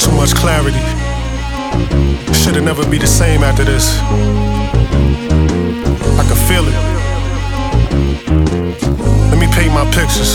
Too much clarity. Shit'll never be the same after this. I can feel it. Let me paint my pictures.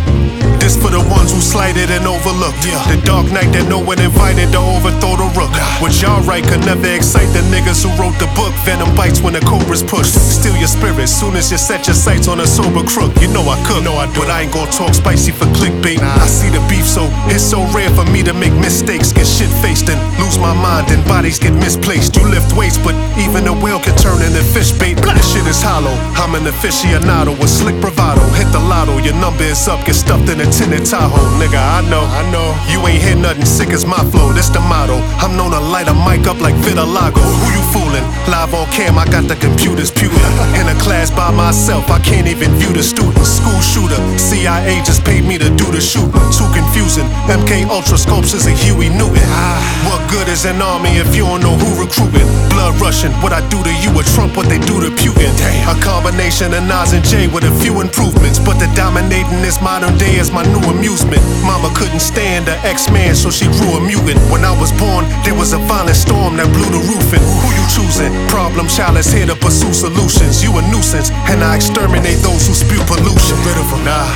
This for the ones who slighted and overlooked. The dark night that no one invited to overthrow the rook. What y'all write could never excite the niggas who wrote the book. Venom bites when the cobra's pushed. Steal your spirit soon as you set your sights on a sober crook. You know I cook, but I ain't gon' talk spicy for clickbait. I see the beef, so it's so rare for me to make mistakes. Get shit faced and lose my mind and bodies get misplaced. You lift weights, but even a whale can turn into fish bait. This shit is hollow. I'm an aficionado with slick bravado. Hit the lotto, your number is up, get stuffed in a tinted Tahoe. Nigga, I know. You ain't hear nothing sick as my flow, that's the motto. I'm known to light a mic up like Vitiligo. Who you fooling? Live on cam, I got the computers pewing. In a class by myself, I can't even view the students. School shooter, CIA just paid me to do the shooting. Too confusing, MK Ultra sculptures of Huey Newton. What good is an army if you don't know who recruiting? Blood rushing, what I do to you or Trump, what they do to Putin. A combination of Nas and Jay with a few improvements, but the dominating this modern day is my new amusement. Mama couldn't stand the X-Man, so she grew a mutant. When I was born, there was a violent storm that blew the roof in. Who you choosing? Problem child is here to pursue solutions. You a nuisance, and I exterminate those who spew pollution. Rid of them. Nah,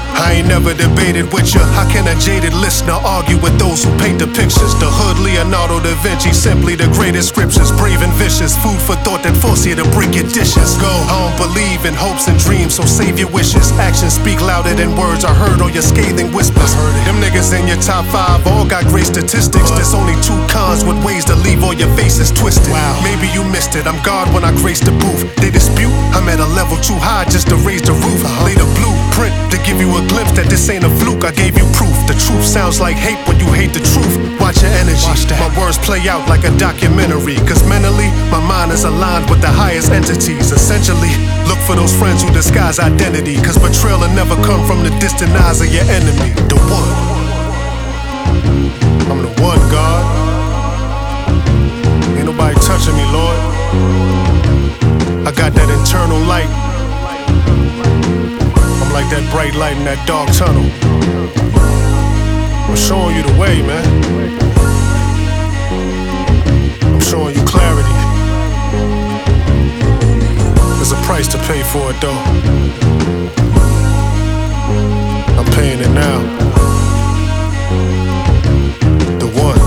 I ain't never debated with ya. How can a jaded listener argue with those who paint the pictures? The hood, Leonardo da Vinci, simply the greatest scriptures. Brave and vicious, food for thought that force you to break your dishes. Go, I don't believe in hopes and dreams, so save your wishes. Actions speak louder than words. I heard all your scathing whispers. Them niggas in your top 5 all got great statistics. There's only 2 cons with ways to leave all your faces twisted. Maybe you missed it, I'm God when I grace the booth. They dispute, I'm at a level too high just to raise the roof. Lay the blueprint to give you a glimpse that this ain't a fluke. I gave you proof. The truth sounds like hate when you hate the truth. Watch your energy. My words play out like a documentary. Cause mentally, my mind is aligned with the highest entities. Essentially, look for those friends who disguise identity. Cause betrayal will never come from the distant eyes of your enemy. The one. I'm the one, God. Ain't nobody touching me, Lord. I got that internal light. I'm like that bright light in that dark tunnel. I'm showing you the way, man. I'm showing you clarity. There's a price to pay for it, though. I'm paying it now. The one.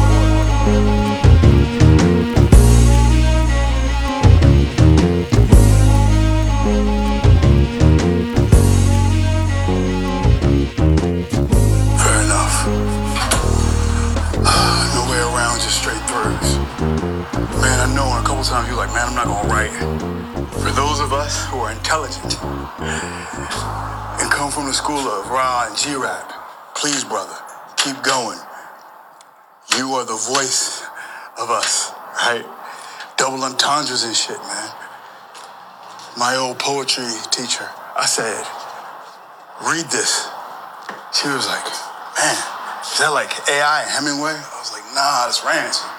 Sometimes you're like, man, I'm not gonna write. For those of us who are intelligent and come from the school of Ra and G-Rap, please, brother, keep going. You are the voice of us, right? Double entendres and shit, man. My old poetry teacher, I said, read this. She was like, man, is that like AI and Hemingway? I was like, nah, that's Rance.